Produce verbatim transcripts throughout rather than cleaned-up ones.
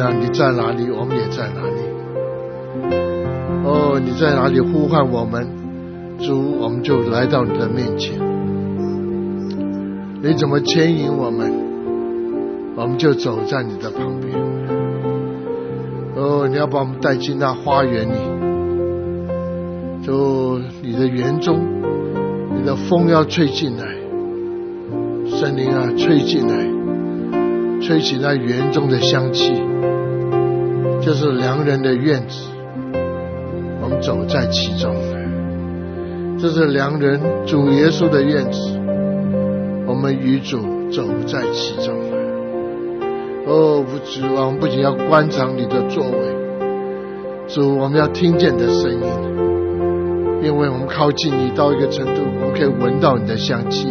样，你在哪里，我们也在哪里。哦，你在哪里呼唤我们，主，我们就来到你的面前。你怎么牵引我们，我们就走在你的旁边。哦，你要把我们带进那花园里，就你的园中，你的风要吹进来，圣灵啊，吹进来，吹起那园中的香气，就是良人的院子，我们走在其中。这是良人主耶稣的院子，我们与主走在其中。哦，主啊，我们不仅要观察你的作为，主，我们要听见你的声音，因为我们靠近你到一个程度，我们可以闻到你的香气。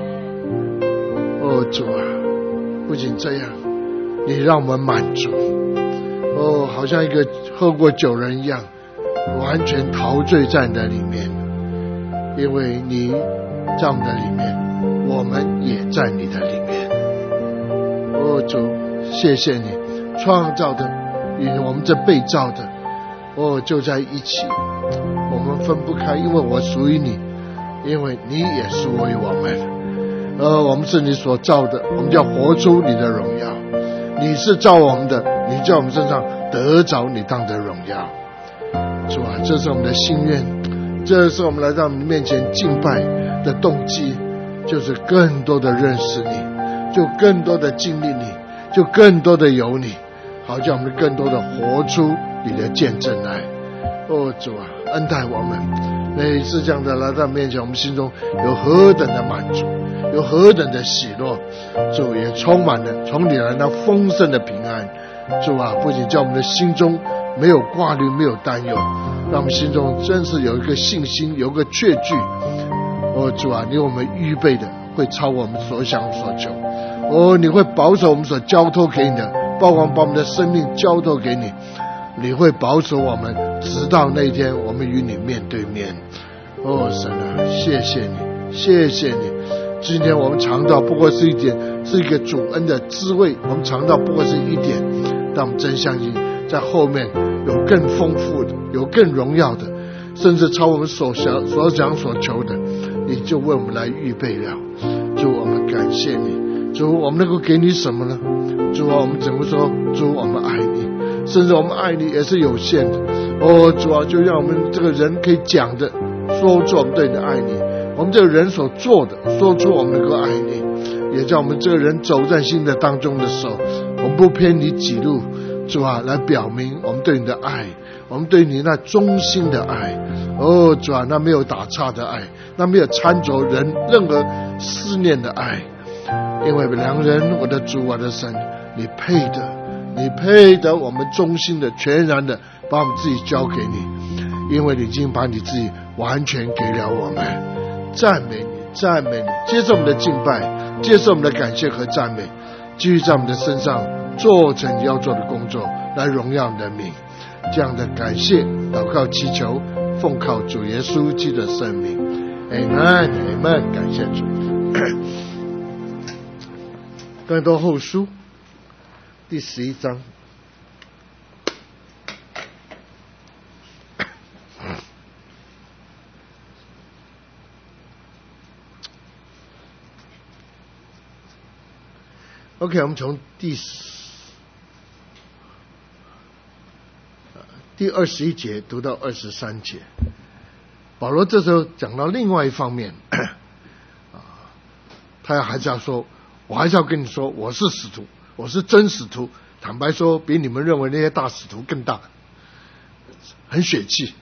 哦，主啊，不仅这样，你让我们满足，哦，好像一个喝过酒人一样，完全陶醉在你的里面，因为你在我们的里面，我们也在你的里面。哦，主，谢谢你创造的与我们这被造的，哦，就在一起，我们分不开，因为我属于你，因为你也属于我们。呃，我们是你所造的，我们就要活出你的荣耀。你是造我们的，你在我们身上得着你当的荣耀。主啊，这是我们的心愿，这是我们来到你面前敬拜的动机，就是更多的认识你，就更多的经历你，就更多的有你，好叫我们更多的活出你的见证来。哦，主啊，恩待我们，每次这样的来到面前，我们心中有何等的满足，有何等的喜乐。主也充满了从你来那丰盛的平安。主啊，不仅叫我们的心中没有挂虑，没有担忧，让我们心中真是有一个信心，有一个确据。哦，主啊，你为我们预备的会超过我们所想所求。哦，你会保守我们所交托给你的，包括把我们的生命交托给你，你会保守我们直到那一天我们与你面对面。哦，神啊，谢谢你，谢谢你。今天我们尝到不过是一点，是一个主恩的滋味，我们尝到不过是一点，但我们真相信在后面有更丰富的，有更荣耀的，甚至超我们所想所想所求的，你就为我们来预备了。主，我们感谢你。主，我们能够给你什么呢？主啊，我们怎么说？主，我们爱你，甚至我们爱你也是有限的。哦，主啊，就让我们这个人可以讲的说出我们对你的爱你，我们这个人所做的说出我们能够爱你，也叫我们这个人走在新的当中的时候，我们不偏离己路。主啊，来表明我们对你的爱，我们对你那忠心的爱。哦，主啊，那没有打岔的爱，那没有掺着人任何思念的爱。因为良人，我的主，我的神，你配的，你配得我们忠心的全然的把我们自己交给你，因为你已经把你自己完全给了我们。赞美你，赞美你，接受我们的敬拜，接受我们的感谢和赞美，继续在我们的身上做成你要做的工作，来荣耀你的名。这样的感谢祷告祈求，奉靠主耶稣基督的圣名。 Amen Amen。 感谢主。更多后书第十一章。OK， 我们从第第二十一节读到二十三节。保罗这时候讲到另外一方面，他还是要说，我还是要跟你说，我是使徒，我是真使徒。坦白说，比你们认为那些大使徒更大，很血气。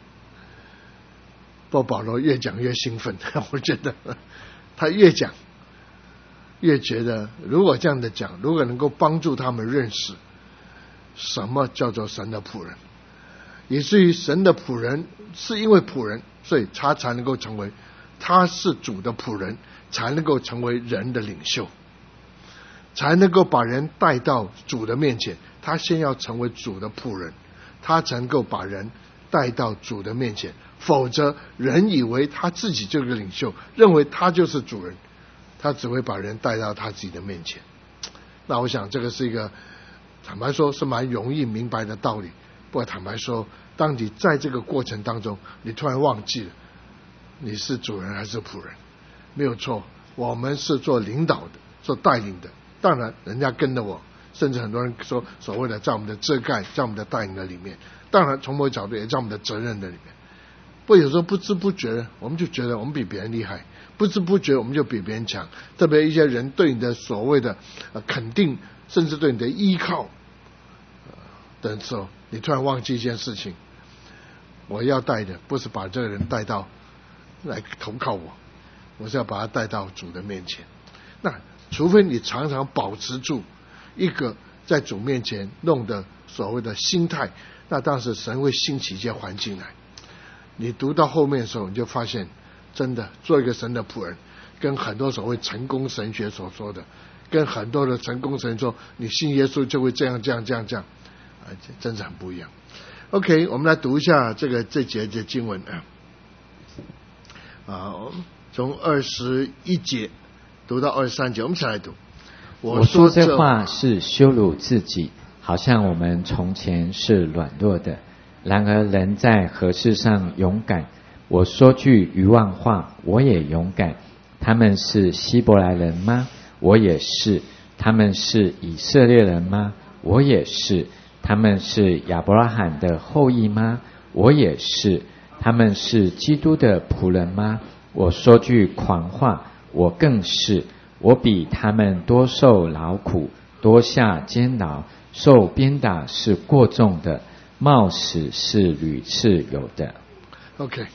不过保罗越讲越兴奋，我觉得他越讲越觉得，如果这样的讲，如果能够帮助他们认识什么叫做神的仆人，以至于神的仆人是因为仆人，所以他才能够成为，他是主的仆人，才能够成为人的领袖，才能够把人带到主的面前。他先要成为主的仆人，他才能够把人带到主的面前，否则人以为他自己就是个领袖，认为他就是主人，他只会把人带到他自己的面前。那我想这个是一个坦白说是蛮容易明白的道理。不过坦白说，当你在这个过程当中，你突然忘记了你是主人还是仆人，没有错，我们是做领导的，做带领的。当然人家跟着我，甚至很多人说所谓的在我们的遮盖，在我们的带领的里面，当然从某个角度也在我们的责任的里面。不过有时候不知不觉我们就觉得我们比别人厉害，不知不觉我们就比别人强，特别一些人对你的所谓的、呃、肯定，甚至对你的依靠、呃、的时候，你突然忘记一件事情，我要带的不是把这个人带到来投靠我，我是要把他带到主的面前。那除非你常常保持住一个在主面前弄的所谓的心态，那当时神会兴起一些环境来。你读到后面的时候，你就发现真的做一个神的仆人，跟很多所谓成功神学所说的，跟很多的成功神说你信耶稣就会这样这样这样这样，啊，真是很不一样。 OK， 我们来读一下这个这节的经文啊，从二十一节读到二十三节，我们一起来读。 我说这话是羞辱自己，好像我们从前是软弱的，然而人在何事上勇敢？我说句愚妄话，我也勇敢。他们是希伯来人吗？我也是。他们是以色列人吗？我也是。他们是亚伯拉罕的后裔吗？我也是。他们是基督的仆人吗？我说句狂话，我更是。我比他们多受劳苦，多下监牢，受鞭打是过重的，冒死是屡次有的。 OK，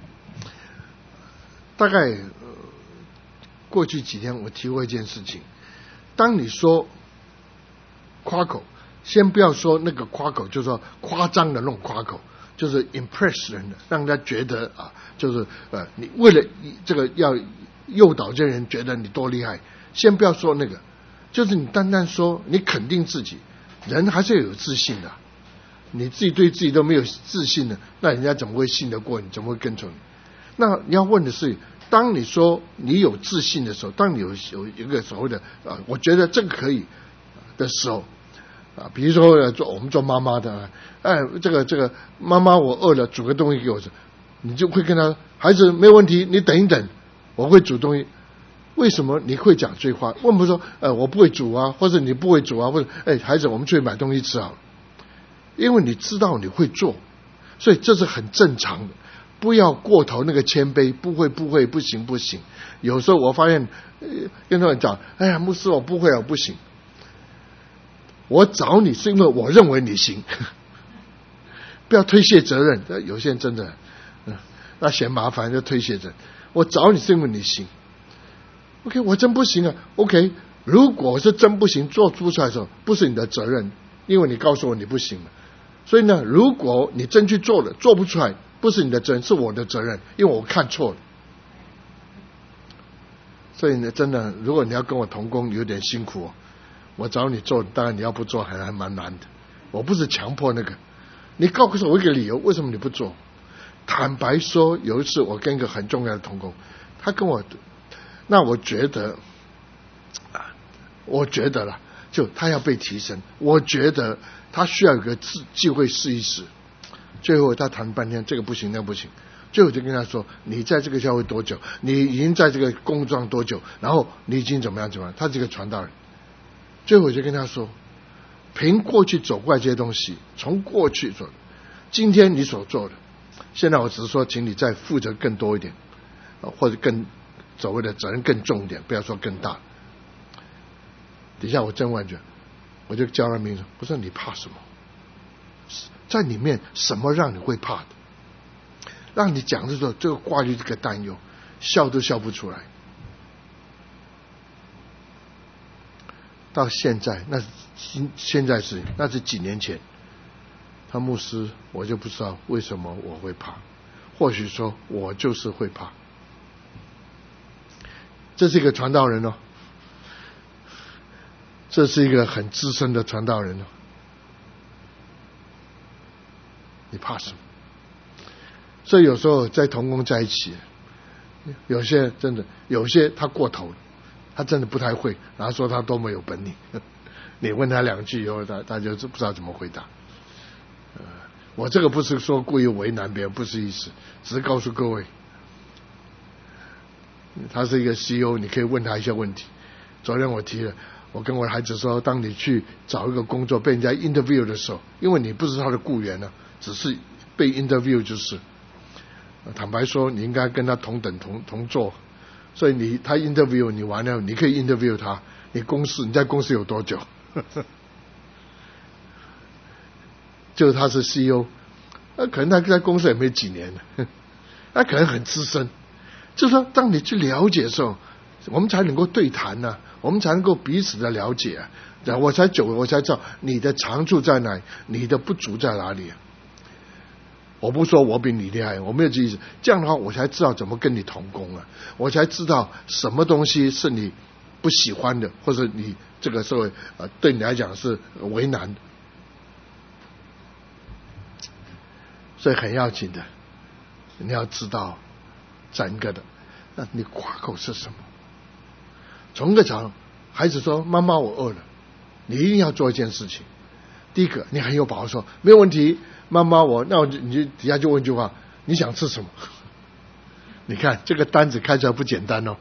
大概、呃、过去几天我提过一件事情，当你说夸口，先不要说那个夸口，就是说夸张的那种夸口，就是 impress 人的，让人家觉得啊，就是呃，你为了这个要诱导这人觉得你多厉害，先不要说那个，就是你单单说你肯定自己，人还是要有自信的。你自己对自己都没有自信的，那人家怎么会信得过你，怎么会跟从你？那你要问的是，当你说你有自信的时候，当你有有一个所谓的啊，我觉得这个可以的时候啊，比如说做我们做妈妈的，哎，这个这个妈妈我饿了，煮个东西给我吃，你就会跟他孩子没问题，你等一等，我会煮东西。为什么你会讲这话？问不说呃我不会煮啊，或者你不会煮啊，或者哎孩子我们去买东西吃好了。因为你知道你会做，所以这是很正常的，不要过头那个谦卑，不会不会不行不行。有时候我发现呃跟他们讲，哎呀牧师我不会我不行，我找你是因为我认为你行，不要推卸责任。有些人真的、嗯、那嫌麻烦就推卸责任，我找你是因为你行。 OK， 我真不行啊。 OK， 如果是真不行做不出来的时候，不是你的责任，因为你告诉我你不行了。所以呢，如果你真去做了做不出来，不是你的责任，是我的责任，因为我看错了。所以呢，真的如果你要跟我同工有点辛苦、哦、我找你做，当然你要不做还还蛮难的。我不是强迫那个，你告诉我一个理由为什么你不做。坦白说，有一次我跟一个很重要的同工，他跟我，那我觉得我觉得啦，就他要被提升，我觉得他需要有个机会试一试。最后他谈半天，这个不行，那个不行。最后我就跟他说：“你在这个教会多久？你已经在这个工作上多久？然后你已经怎么样怎么样？”他是一个传道人。最后我就跟他说：“凭过去走过来这些东西，从过去做，今天你所做的，现在我只是说，请你再负责更多一点，或者更所谓的责任更重一点，不要说更大。”底下我真问句，我就教他名字，我说你怕什么？在里面什么让你会怕的？让你讲的时候，这个挂虑这个担忧，笑都笑不出来。到现在，那现在是那是几年前，他牧师，我就不知道为什么我会怕，或许说我就是会怕。这是一个传道人哦。这是一个很资深的传道人哦，你怕什么？所以有时候在同工在一起，有些真的，有些他过头了，他真的不太会，然后说他多么有本领， 你问他两句以后，他他就不知道怎么回答。呃，我这个不是说故意为难别人，不是意思，只是告诉各位，他是一个 C E O， 你可以问他一些问题。昨天我提了，我跟我的孩子说，当你去找一个工作被人家 interview 的时候，因为你不是他的雇员呢，只是被 interview 就是。坦白说，你应该跟他同等同同坐，所以你他 interview 你完了，你可以 interview 他。你公司你在公司有多久？就是他是 C E O， 那可能他在公司也没几年了，他可能很资深。就是说，当你去了解的时候，我们才能够对谈呢、啊，我们才能够彼此的了解啊。我才久了，我才知道你的长处在哪里，你的不足在哪里啊。我不说我比你厉害，我没有这意思。这样的话，我才知道怎么跟你同工啊，我才知道什么东西是你不喜欢的，或者你这个社会呃对你来讲是为难的。所以很要紧的，你要知道整个的，那你夸口是什么？从个角度，孩子说：“妈妈，我饿了。”你一定要做一件事情。第一个，你很有把握说：“没有问题。”妈妈我，那我就你就底下就问一句话，你想吃什么？你看这个单子开出来不简单哦。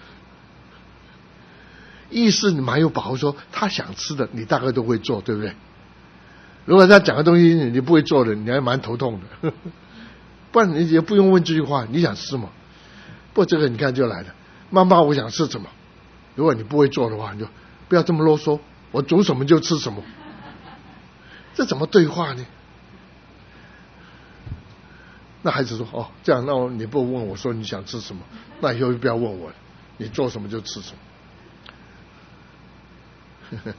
意思你蛮有把握说他想吃的，你大概都会做，对不对？如果他讲的东西你不会做的，你还蛮头痛的。不然你也不用问这句话，你想吃什么？不过这个你看就来了，妈妈我想吃什么？如果你不会做的话，你就不要这么啰嗦，我煮什么就吃什么。这怎么对话呢？那孩子说：“哦，这样，那我你不问我说你想吃什么，那以后就不要问我了，你做什么就吃什么。”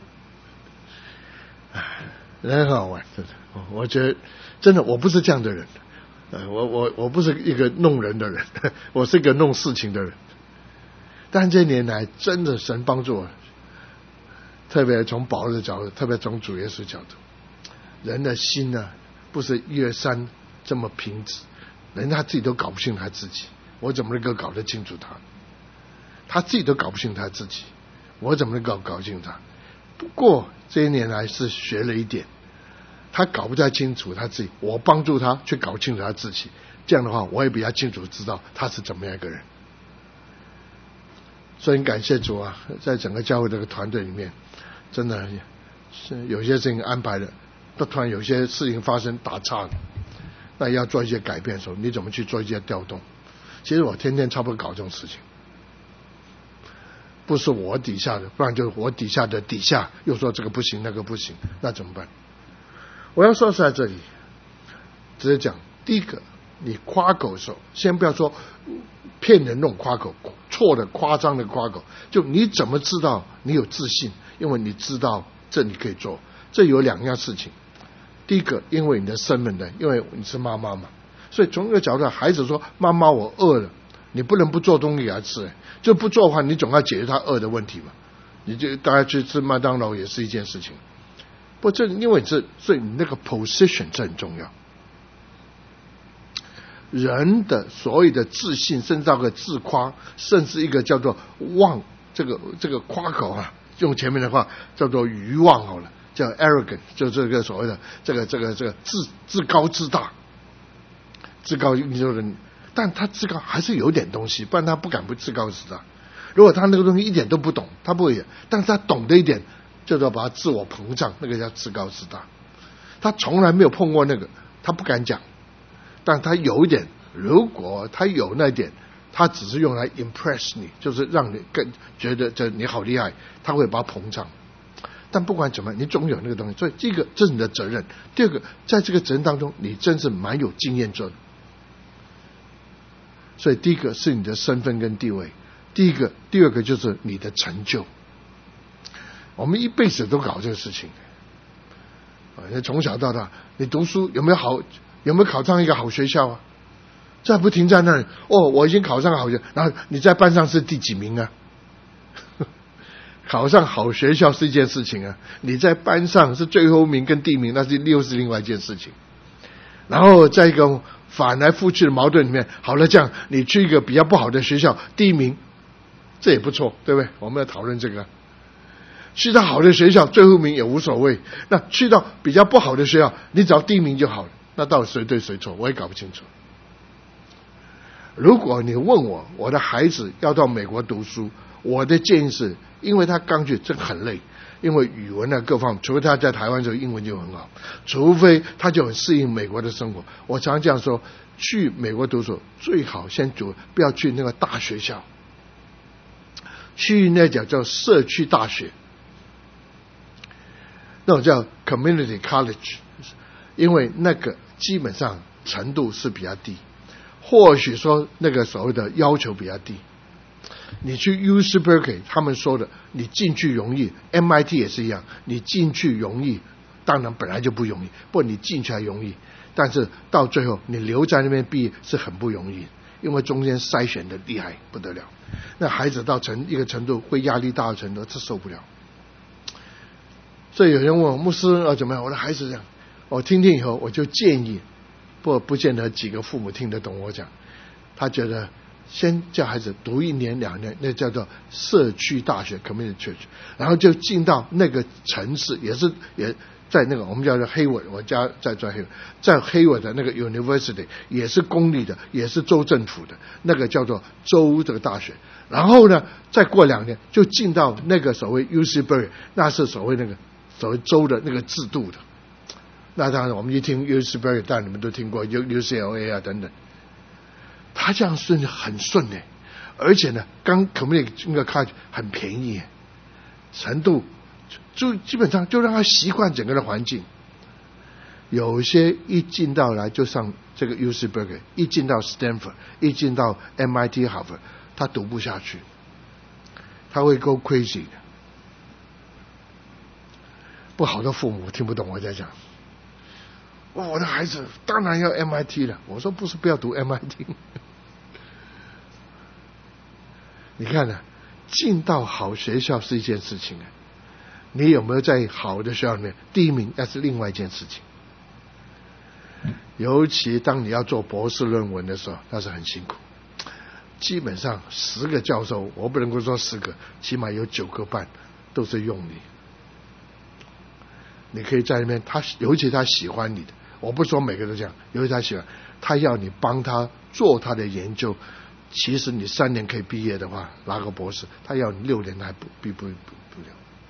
人很好玩，真的。我觉得真的，我不是这样的人，呃，我我我不是一个弄人的人，我是一个弄事情的人。但这些年来，真的神帮助我，特别从保罗的角度，特别从主耶稣角度，人的心呢、啊，不是一二三。这么平直，人他自己都搞不清他自己，我怎么能够搞得清楚他？他自己都搞不清他自己，我怎么能够搞清楚他？不过这些年来是学了一点，他搞不太清楚他自己，我帮助他去搞清楚他自己，这样的话我也比较清楚知道他是怎么样一个人。所以感谢主啊，在整个教会这个团队里面，真的是有些事情安排的，都突然有些事情发生打岔了。那要做一些改变的时候，你怎么去做一些调动？其实我天天差不多搞这种事情，不是我底下的，不然就是我底下的底下又说这个不行那个不行，那怎么办？我要说是在这里，直接讲，第一个，你夸口的时候，先不要说骗人那种夸口，错的夸张的夸口，就你怎么知道你有自信？因为你知道这你可以做，这有两样事情。第一个，因为你的身份的，因为你是妈妈嘛，所以从一个角度，孩子说：“妈妈，我饿了。”你不能不做东西给他吃，就不做的话，你总要解决他饿的问题嘛。你就大家去吃麦当劳也是一件事情。不，这因为这，所以你那个 position 这很重要。人的所谓的自信，甚至到个自夸，甚至一个叫做妄，这个这个夸口啊，用前面的话叫做愚妄好了。叫 arrogant， 就这个所谓的这个这个这个自自高自大，自高你说人，但他自高还是有点东西，不然他不敢不自高自大。如果他那个东西一点都不懂，他不会，但是他懂得一点，叫做把他自我膨胀，那个叫自高自大。他从来没有碰过那个，他不敢讲，但他有一点，如果他有那一点，他只是用来 impress 你，就是让你更觉得这你好厉害，他会把它膨胀。但不管怎么样，你总有那个东西，所以这个这是你的责任。第二个，在这个责任当中，你真是蛮有经验做的。所以第一个是你的身份跟地位，第一个，第二个就是你的成就。我们一辈子都搞这个事情，啊，从小到大，你读书有没有好，有没有考上一个好学校啊？这还不停在那里哦，我已经考上好学校，然后你在班上是第几名啊？考上好学校是一件事情啊，你在班上是最后名跟第一名，那是又是另外一件事情。然后在一个反来覆去的矛盾里面，好了，这样你去一个比较不好的学校，第一名，这也不错，对不对？我们要讨论这个。 去到好的学校最后一名也无所谓，那去到比较不好的学校，你只要第一名就好了。那到底谁对谁错，我也搞不清楚。如果你问我，我的孩子要到美国读书，我的建议是，因为他刚去真很累，因为语文啊各方面，除非他在台湾的时候英文就很好，除非他就很适应美国的生活。我常常这样说，去美国读书最好先读，不要去那个大学校，去那叫叫社区大学，那种叫 community college， 因为那个基本上程度是比较低，或许说那个所谓的要求比较低。你去 U C Berkeley 他们说的你进去容易， M I T 也是一样，你进去容易，当然本来就不容易，不过你进去还容易，但是到最后你留在那边毕业是很不容易，因为中间筛选的厉害不得了，那孩子到成一个程度会压力大的程度，这受不了。所以有人问我牧师啊怎么样，我的孩子这样，我听听以后我就建议，不不见得几个父母听得懂我讲，他觉得先叫孩子读一年两年，那叫做社区大学 community church， 然后就进到那个城市，也是也在那个我们叫做黑文，我家在在黑文，在黑文的那个 university 也是公立的，也是州政府的，那个叫做州这个大学。然后呢，再过两年就进到那个所谓 U C Berkeley， 那是所谓那个所谓州的那个制度的。那当然我们一听 U C Berkeley， 当然你们都听过 U C L A 啊等等。他这样顺很顺呢，而且呢，刚 community 那个 college 很便宜，程度就基本上就让他习惯整个的环境。有些一进到来就上这个 U C Berkeley， 一进到 Stanford， 一进到 M I T Harvard， 他读不下去，他会 go crazy 的。不好的父母听不懂我在讲。哇，我的孩子当然要 M I T 了。我说不是，不要读 M I T。你看呢、啊，进到好学校是一件事情啊，你有没有在好的学校里面第一名，那是另外一件事情。尤其当你要做博士论文的时候，那是很辛苦。基本上十个教授，我不能够说十个，起码有九个半都是用你。你可以在那边，他尤其他喜欢你的，我不说每个都这样，尤其他喜欢，他要你帮他做他的研究。其实你三年可以毕业的话，拿个博士，他要你六年还不毕不不不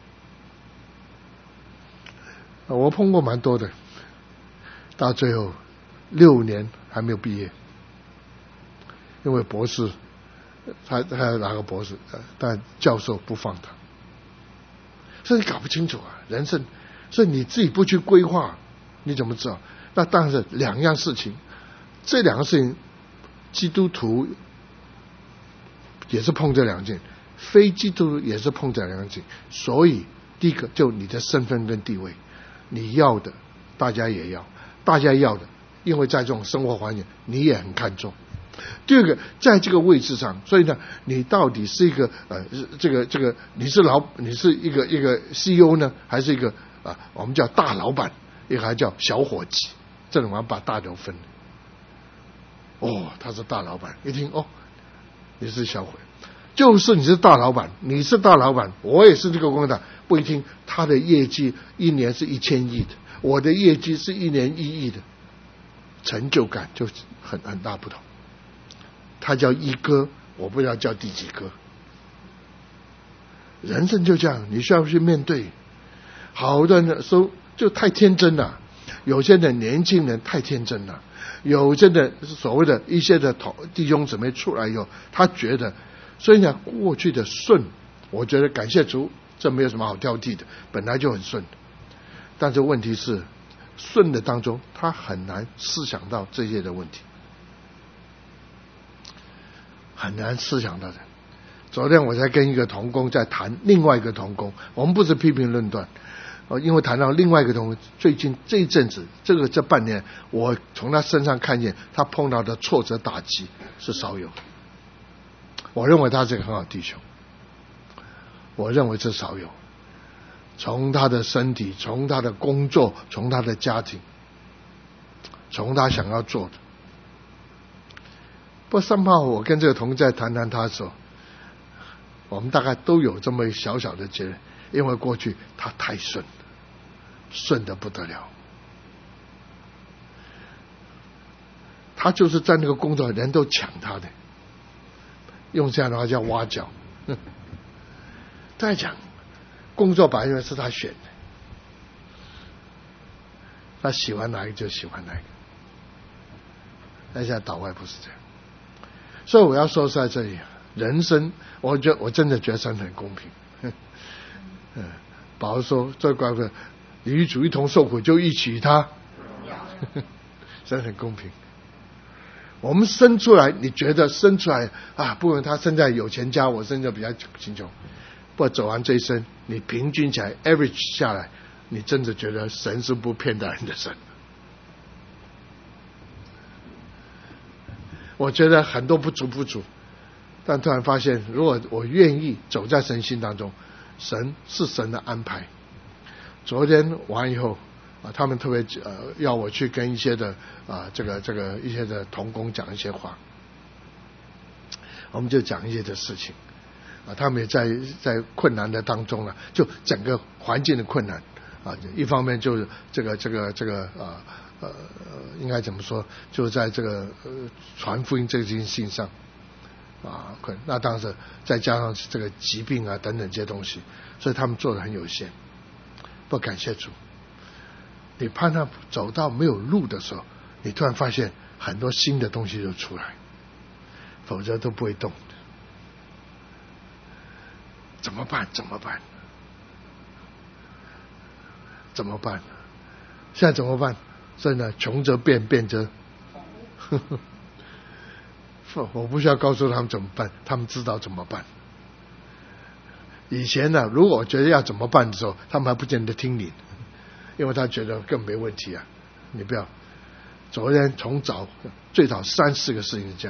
了。我碰过蛮多的，到最后六年还没有毕业，因为博士他他要拿个博士，但教授不放他，所以你搞不清楚啊，人生。所以你自己不去规划，你怎么知道？那当然是两样事情，这两个事情，基督徒也是碰这两件，非基督徒也是碰这两件。所以第一个就你的身份跟地位，你要的大家也要，大家要的，因为在这种生活环境你也很看重。第二个，在这个位置上，所以呢，你到底是一个呃，这个这个，你是老，你是一个一个 C E O 呢，还是一个啊，我们叫大老板，一个还叫小伙计，这种我们把大头分。哦，他是大老板，一听哦，你是小伙，就是你是大老板，你是大老板，我也是这个工厂，不一听他的业绩一年是一千亿的，我的业绩是一年一亿的，成就感就很很大不同。他叫一哥，我不知道叫第几哥。人生就这样，你需要去面对。好多人说就太天真了，有些的年轻人太天真了，有些的所谓的一些的弟兄姊妹出来以后，他觉得，所以呢，过去的顺，我觉得感谢主，这没有什么好挑剔的，本来就很顺。但是问题是，顺的当中，他很难思想到这些的问题。很难思想到的。昨天我才跟一个同工在谈另外一个同工，我们不是批评论断，哦，因为谈到另外一个同工，最近这一阵子，这个这半年，我从他身上看见他碰到的挫折打击是少有。我认为他是一个很好弟兄，我认为是少有。从他的身体，从他的工作，从他的家庭，从他想要做的。不过三炮，我跟这个同在谈谈他的时候，我们大概都有这么小小的结论。 因为过去他太顺了，顺得不得了。他就是在那个工作，人都抢他的，用这样的话叫挖角。再讲，工作本来是他选的，他喜欢哪一个就喜欢哪一个。但现在岛外不是这样，所以我要说在这里，人生，我觉得我真的觉得神很公平。嗯，保罗说：“这怪不得你与主一同受苦，就一起与他。”神很公平。我们生出来，你觉得生出来啊，不管他生在有钱家，我生在比较贫穷，不走完这一生，你平均起来 average 下来，你真的觉得神是不骗大人的神。我觉得很多不足不足，但突然发现，如果我愿意走在神心当中，神是神的安排。昨天完以后啊，他们特别呃要我去跟一些的啊这个这个一些的同工讲一些话，我们就讲一些的事情啊，他们也在在困难的当中了，就整个环境的困难啊，一方面就是这个这个这个啊呃应该怎么说，就在这个呃传福音这件事情上啊，那当然再加上这个疾病啊等等这些东西，所以他们做的很有限。不感谢主，你怕他走到没有路的时候，你突然发现很多新的东西就出来，否则都不会动的。怎么办？怎么办？怎么办？现在怎么办？真的穷则变，变则呵呵我不需要告诉他们怎么办，他们知道怎么办。以前呢，如果我觉得要怎么办的时候，他们还不见得听你，因为他觉得更没问题啊。你不要，昨天从早最少三四个事情是这样，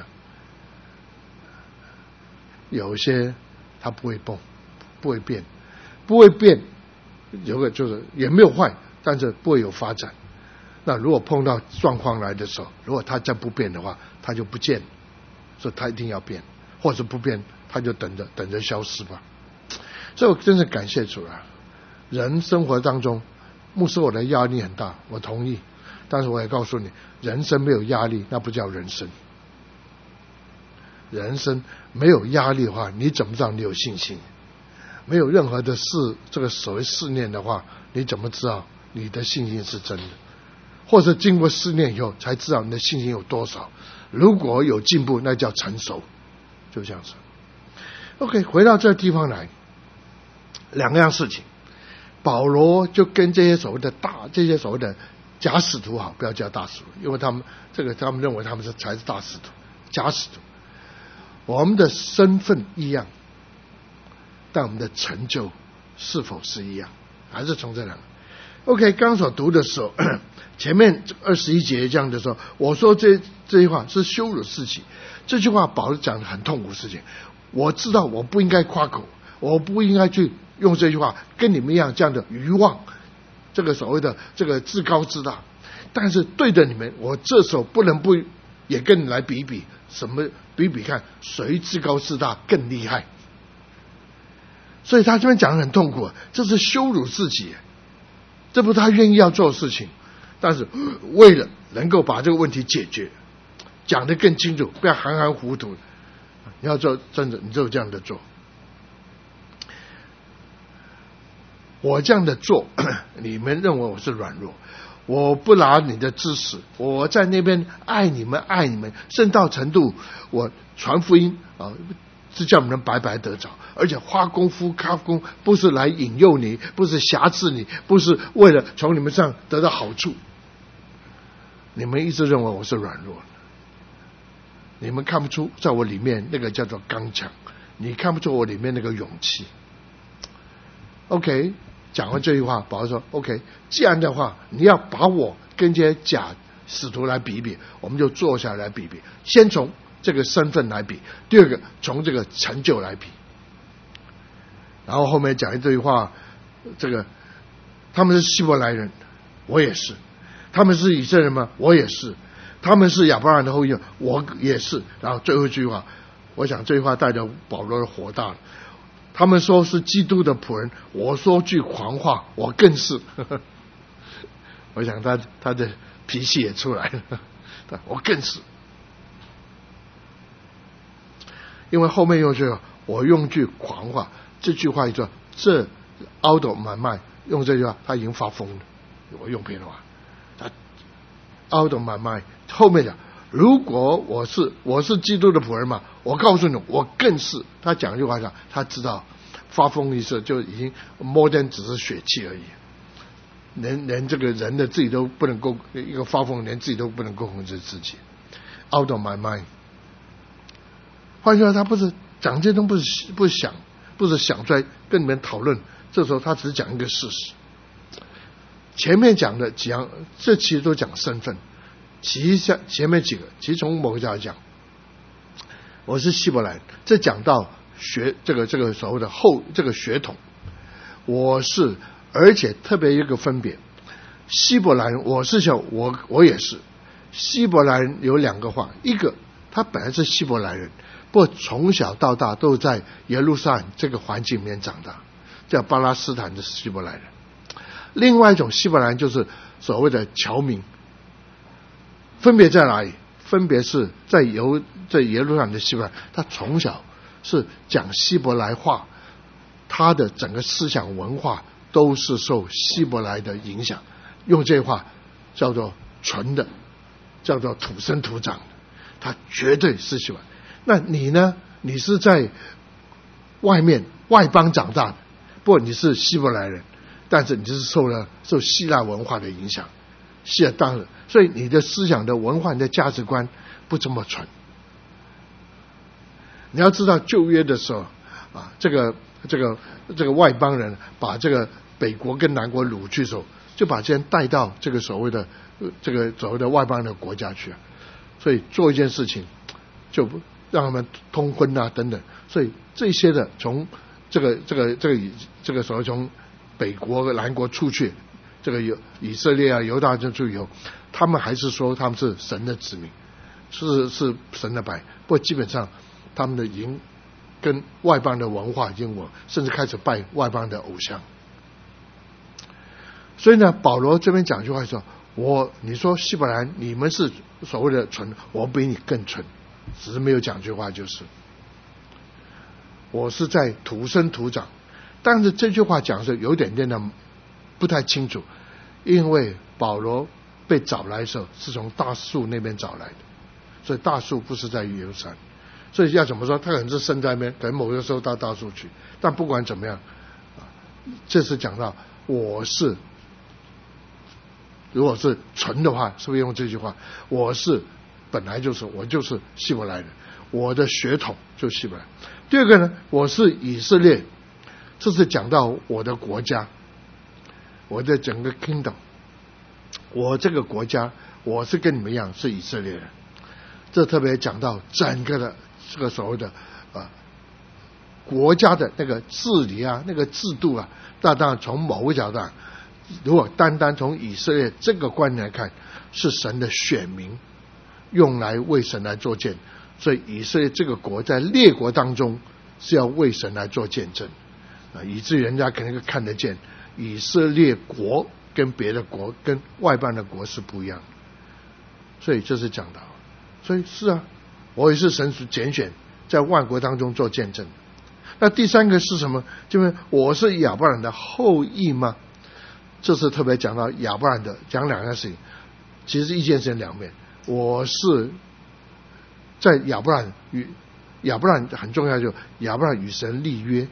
有些他不会蹦，不会变，不会变，有个就是也没有坏，但是不会有发展。那如果碰到状况来的时候，如果他再不变的话，他就不见了，所以他一定要变，或者不变，他就等着等着消失吧。所以我真是感谢主啊！人生活当中，牧师我的压力很大，我同意，但是我也告诉你，人生没有压力，那不叫人生。人生没有压力的话，你怎么知道你有信心？没有任何的试这个所谓试炼的话，你怎么知道你的信心是真的？或者经过试炼以后，才知道你的信心有多少？如果有进步，那叫成熟，就这样子。OK， 回到这个地方来。两样事情，保罗就跟这些所谓的大这些所谓的假使徒好，不要叫大使徒，因为他们这个他们认为他们是才是大使徒，假使徒。我们的身份一样，但我们的成就是否是一样，还是从这两个 OK 刚所读的时候，前面二十一节这样的说，我说这这句话是羞辱自己，这句话保罗讲的很痛苦的事情。我知道我不应该夸口，我不应该去用这句话跟你们一样这样的愚妄，这个所谓的这个自高自大。但是对着你们，我这时候不能不也跟你来比比，什么比比看谁自高自大更厉害。所以他这边讲得很痛苦，这是羞辱自己，这不是他愿意要做的事情。但是为了能够把这个问题解决，讲得更清楚，不要含含糊涂。你要做真的，你就这样的做。我这样的做，你们认为我是软弱，我不拿你的知识，我在那边爱你们爱你们，甚到程度我传福音啊，是叫你们白白得着，而且花功夫咖功，不是来引诱你，不是辖制你，不是为了从你们上得到好处。你们一直认为我是软弱的，你们看不出在我里面那个叫做刚强，你看不出我里面那个勇气。OK， 讲完这句话，保罗说 OK， 既然的话你要把我跟这些假使徒来比一比，我们就坐下来比比，先从这个身份来比，第二个从这个成就来比。然后后面讲一句话，这个他们是希伯来人，我也是；他们是以色列人吗？我也是；他们是亚伯拉罕的后裔，我也是。然后最后一句话，我想这句话带着保罗的火大了。 他们说是基督的仆人，我说句狂话，我更是。我想他他的脾气也出来了，我更是。因为后面用句我用句狂话，这句话一说，这 out of my mind， 用这句话他已经发疯了。我用别的话，他 out of my mind， 后面讲如果我是我是基督的仆人嘛，我告诉你我更是。他讲一句话讲，他知道发疯一次就已经 more than 只是血气而已，连连这个人的自己都不能够，一个发疯连自己都不能够控制自己 out of my mind。换句话说，他不是讲这些东西，不是不是想不是想出来跟你们讨论，这时候他只是讲一个事实。前面讲的几样，这其实都讲身份。其实前面几个，其实从某个角度讲，我是希伯来人，这讲到学这个这个所谓的后这个血统，我是，而且特别一个分别，希伯来人，我是想我我也是希伯来人，有两个话，一个他本来是希伯来人，不过从小到大都在耶路撒冷这个环境里面长大，叫巴勒斯坦的希伯来人。另外一种希伯来人就是所谓的侨民，分别在哪里？分别是在犹在耶路撒冷的希伯来，他从小是讲希伯来话，他的整个思想文化都是受希伯来的影响，用这话叫做纯的，叫做土生土长的，他绝对是希伯来。那你呢？你是在外面外邦长大的，不，你是希伯来人，但是你就是受了受希腊文化的影响，希腊当然，所以你的思想的文化、你的价值观不这么纯。你要知道旧约的时候啊，这个这个这个外邦人把这个北国跟南国掳去的时候，就把这些人带到这个所谓的这个所谓的外邦的国家去啊，所以做一件事情就让他们通婚啊等等，所以这些的从这个这个这个这个所谓从北国南国出去，这个有以色列啊犹大就出去以后，他们还是说他们是神的子民，是是神的百，不过基本上他们的已经跟外邦的文化已经我甚至开始拜外邦的偶像。所以呢，保罗这边讲一句话说，我你说希伯来你们是所谓的纯，我比你更纯，只是没有讲句话，就是我是在土生土长。但是这句话讲是有点点的不太清楚，因为保罗被找来的时候是从大树那边找来的，所以大树不是在耶路撒冷，所以要怎么说，他可能是生在那边，可能某个时候到大树去，但不管怎么样，这是讲到我是，如果是纯的话，是不是用这句话？我是本来就是我就是希伯来人，我的血统就是希伯来。第二个呢，我是以色列，这是讲到我的国家，我的整个 kingdom， 我这个国家我是跟你们一样是以色列人。这特别讲到整个的这个所谓的啊国家的那个治理啊，那个制度啊，那当然从某个角度，如果单单从以色列这个观念来看，是神的选民，用来为神来做见，所以以色列这个国在列国当中是要为神来做见证啊，以至于人家肯定看得见以色列国跟别的国跟外邦的国是不一样的。所以这是讲到，所以是啊，我也是神所拣选在万国当中做见证。那第三个是什么？就是我是亚伯兰的后裔吗？这是特别讲到亚伯兰的，讲两件事情，其实一件事情两面。我是在亚伯兰与亚伯兰很重要，就亚伯兰与神立约，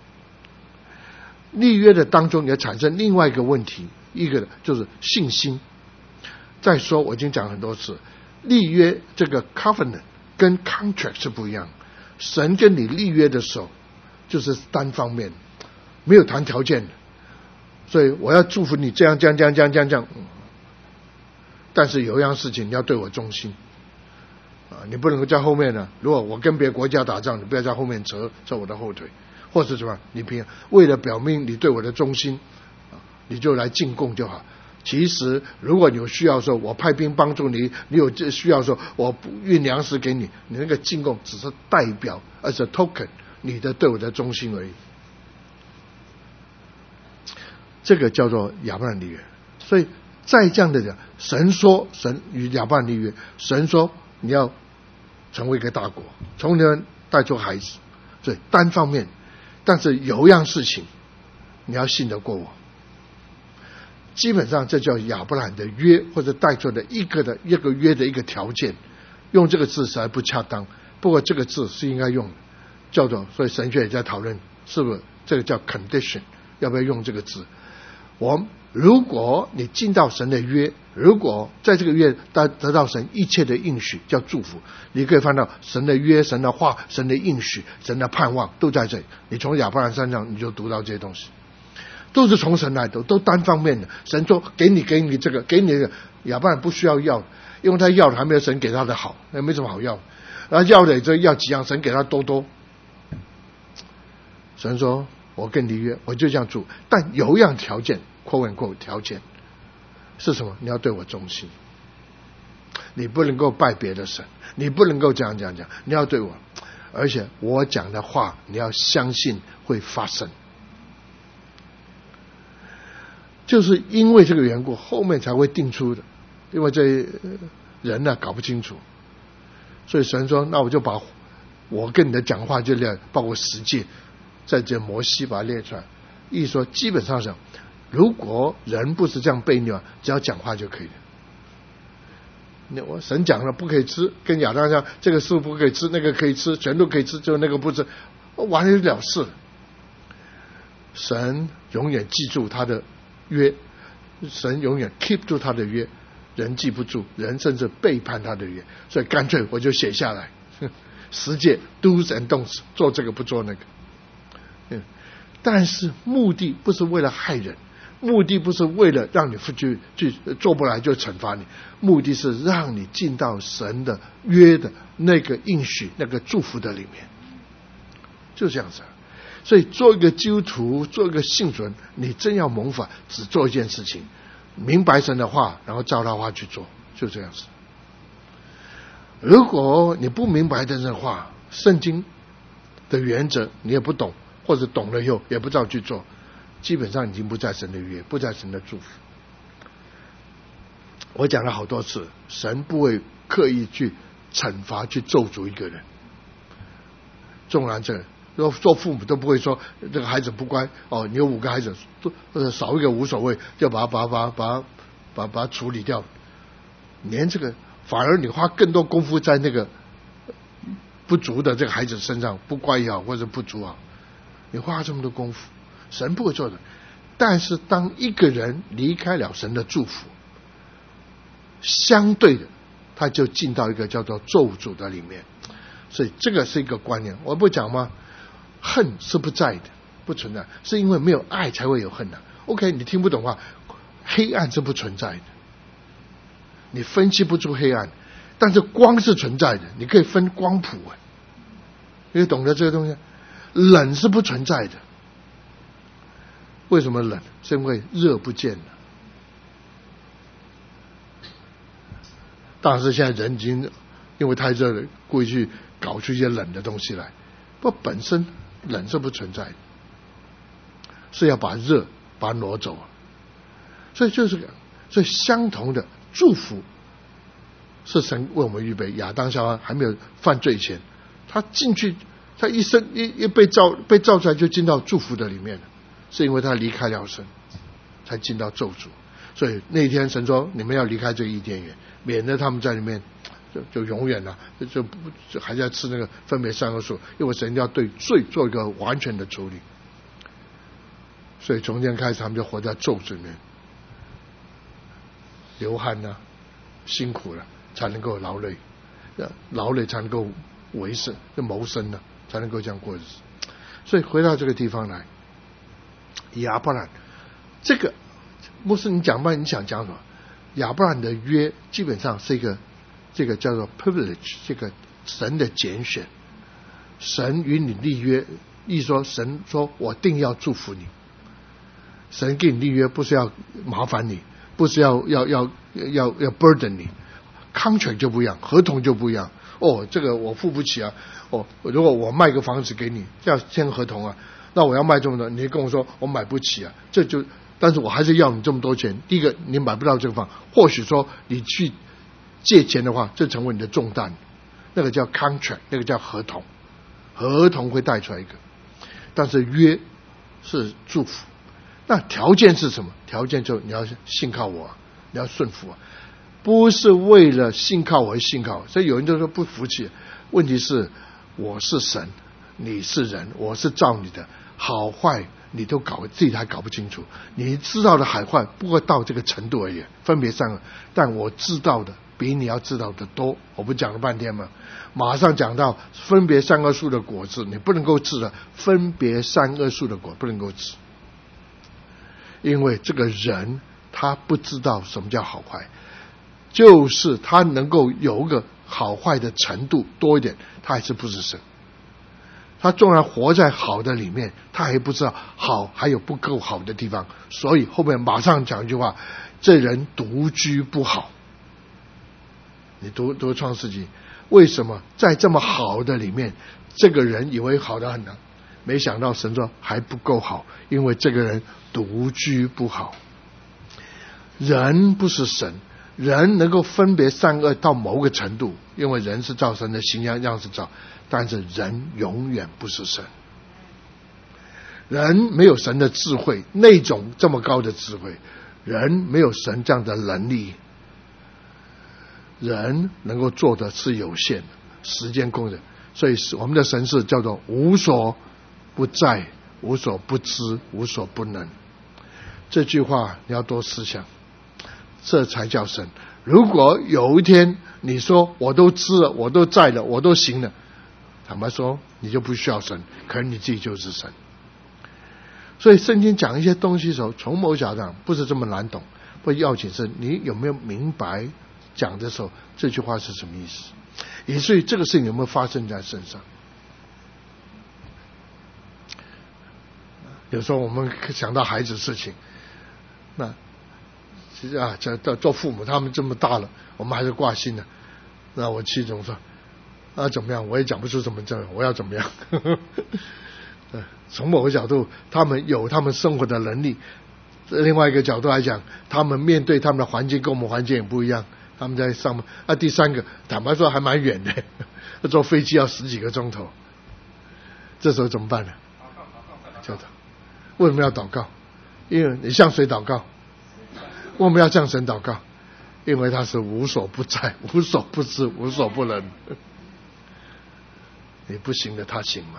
立约的当中也产生另外一个问题，一个就是信心。再说我已经讲很多次，立约这个 covenant 跟 contract 是不一样，神跟你立约的时候就是单方面，没有谈条件的，所以我要祝福你这样这样这样这样这样这样，但是有一样事情你要对我忠心啊，你不能够在后面呢，如果我跟别的国家打仗，你不要在后面扯扯我的后腿，或是什么，你平为了表明你对我的忠心啊，你就来进贡就好。其实如果你有需要的时候，我派兵帮助你，你有需要的时候我运粮食给你，你那个进贡只是代表而且 token 你的对我的忠心而已， 这个叫做亚伯兰立约。所以在这样的讲，神说，神与亚伯兰立约，神说你要成为一个大国，从你们带出孩子，所以单方面，但是有一样事情你要信得过我。基本上这叫亚伯兰的约，或者带出的一个的一个约的一个条件。用这个字实在不恰当，不过这个字是应该用的，叫做，所以神学也在讨论是不是这个叫 condition， 要不要用这个字。我如果你进到神的约，如果在这个约得得到神一切的应许，叫祝福，你可以看到神的约、神的话、神的应许、神的盼望都在这里。你从亚伯兰身上你就读到这些东西，都是从神来的，都单方面的。神说给你给你这个给你这个，亚伯兰不需要要，因为他要的还没有神给他的好，那没什么好要。然后要的这要几样，神给他多多。神说我跟你约，我就这样做，但有一样条件，quote and quote条件是什么？你要对我忠心，你不能够拜别的神，你不能够这样这样讲，你要对我，而且我讲的话你要相信会发生。就是因为这个缘故，后面才会定出的，因为这人呢搞不清楚，所以神说那我就把我跟你的讲话就列，包括十诫，在这摩西把它列出来。意思说基本上是，如果人不是这样悖逆，只要讲话就可以了。那我神讲了不可以吃，跟亚当讲这个树不可以吃，那个可以吃，全都可以吃，就那个不吃，完了了事。神永远记住他的约，神永远 keep 住他的约，人记不住，人甚至背叛他的约，所以干脆我就写下来，十诫 do's and don'ts， 做这个不做那个。嗯，但是目的不是为了害人，目的不是为了让你去去做不来就惩罚你，目的是让你进到神的约的那个应许、那个祝福的里面，就这样子。所以做一个基督徒，做一个信主人，你真要蒙福，只做一件事情，明白神的话，然后照他话去做，就这样子。如果你不明白这些话，圣经的原则你也不懂，或者懂了以后也不照去做，基本上已经不在神的约，不在神的祝福。我讲了好多次，神不会刻意去惩罚、去咒诅一个人。纵然这做父母都不会说这个孩子不乖哦，你有五个孩子，呃少一个无所谓，就把把把把把把它处理掉。连这个反而你花更多功夫在那个不足的这个孩子身上，不乖也好或者不足啊，你花这么多功夫，神不会做的。但是当一个人离开了神的祝福，相对的他就进到一个叫做咒诅的里面。所以这个是一个观念，我不讲吗？恨是不在的，不存在，是因为没有爱才会有恨的、啊。OK， 你听不懂话，黑暗是不存在的，你分析不出黑暗，但是光是存在的，你可以分光谱啊。你懂得这个东西，冷是不存在的，为什么冷？是因为热不见了。但是现在人已经因为太热了，故意去搞出一些冷的东西来，不过本身冷是不存在的，是要把热把它挪走。所以就是个，所以相同的祝福是神为我们预备。亚当夏娃还没有犯罪前，他进去，他一生一一被造被造出来就进到祝福的里面了，是因为他离开了神，才进到咒诅。所以那天神说：“你们要离开这个伊甸园，免得他们在里面就就永远了，就就就还在吃那个分别善恶树，因为神要对罪做一个完全的处理。所以从今天开始，他们就活在咒诅里面，流汗啊，辛苦了，才能够劳累，劳累才能够维生、谋生呢、啊，才能够这样过日子。所以回到这个地方来，亚伯兰这个。”不是你讲吧？你想讲什么？亚伯兰的约基本上是一个这个叫做 privilege， 这个神的拣选，神与你立约，意思说神说我定要祝福你，神给你立约不是要麻烦你，不是要要要要要 burden 你 ，contract 就不一样，合同就不一样。哦，这个我付不起啊！哦，如果我卖个房子给你，要签合同啊，那我要卖这么多，你跟我说我买不起啊，这就但是我还是要你这么多钱。第一个，你买不到这个房，或许说你去借钱的话，这成为你的重担，那个叫 contract， 那个叫合同，合同会带出来一个，但是约是祝福。那条件是什么？条件就你要信靠我，你要顺服啊，不是为了信靠我而信靠我。所以有人就说不服气，问题是我是神，你是人，我是造你的，好坏你都搞自己还搞不清楚，你知道的好坏不过到这个程度而已，分别善恶，但我知道的比你要知道的多。我不讲了半天吗？马上讲到分别善恶树的果子你不能够吃的，分别善恶树的果不能够吃，因为这个人他不知道什么叫好坏，就是他能够有个好坏的程度多一点，他还是不是神。他纵然活在好的里面，他还不知道好还有不够好的地方，所以后面马上讲一句话，这人独居不好。你读读创世纪，为什么在这么好的里面，这个人以为好的很难，没想到神说还不够好，因为这个人独居不好。人不是神，人能够分别善恶到某个程度，因为人是照神的形象样式造，但是人永远不是神。人没有神的智慧，那种这么高的智慧，人没有神这样的能力，人能够做的是有限的，时间供应，所以我们的神是叫做无所不在，无所不知，无所不能。这句话你要多思想，这才叫神。如果有一天你说我都知了，我都在了，我都行了，坦白说你就不需要神，可能你自己就是神。所以圣经讲一些东西的时候，从某角度上不是这么难懂，不过要紧是你有没有明白讲的时候这句话是什么意思，也所以这个事情有没有发生在身上。有时候我们想到孩子事情，那其实啊，做父母他们这么大了，我们还是挂心的。那我妻总说啊怎么样，我也讲不出怎么这样，我要怎么样从某个角度他们有他们生活的能力，另外一个角度来讲，他们面对他们的环境跟我们环境也不一样，他们在上面啊。第三个坦白说还蛮远的，坐飞机要十几个钟头，这时候怎么办呢？教导。为什么要祷告？因为你向谁祷告？为什么要向神祷告？因为他是无所不在，无所不知，无所不能。你不行的他行吗？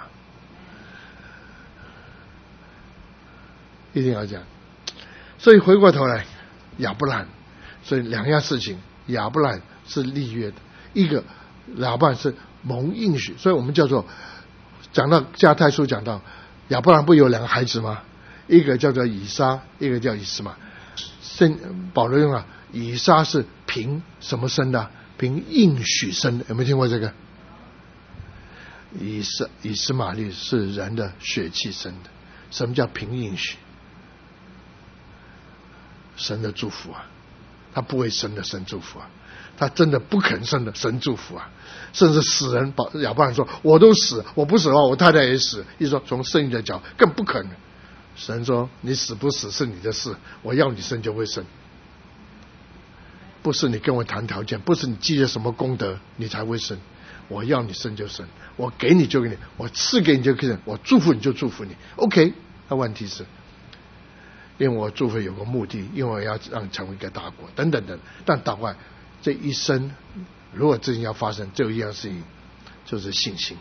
一定要讲。所以回过头来亚伯兰，所以两样事情，亚伯兰是立约的，一个亚伯兰是蒙应许，所以我们叫做讲到加太书讲到亚伯兰不有两个孩子吗？一个叫做以撒，一个叫以斯玛。圣保罗用啊，以撒是凭什么生的？凭应许生的，有没有听过这个？以斯以斯玛利是人的血气生的。什么叫凭应许？神的祝福啊，他不会生的，神祝福啊，他真的不肯生的，神祝福啊。甚至死人，亚伯兰说我都死，我不死的话我太太也死，一说从生育的角更不可能。神说你死不死是你的事，我要你生就会生，不是你跟我谈条件，不是你积了什么功德你才会生，我要你生就生，我给你就给你，我赐给你就给你，我祝福你就祝福你。 OK， 那问题是因为我祝福有个目的，因为我要让你成为一个大国等等等。但祷告这一生如果这情要发生，只有一样事情，就是信心。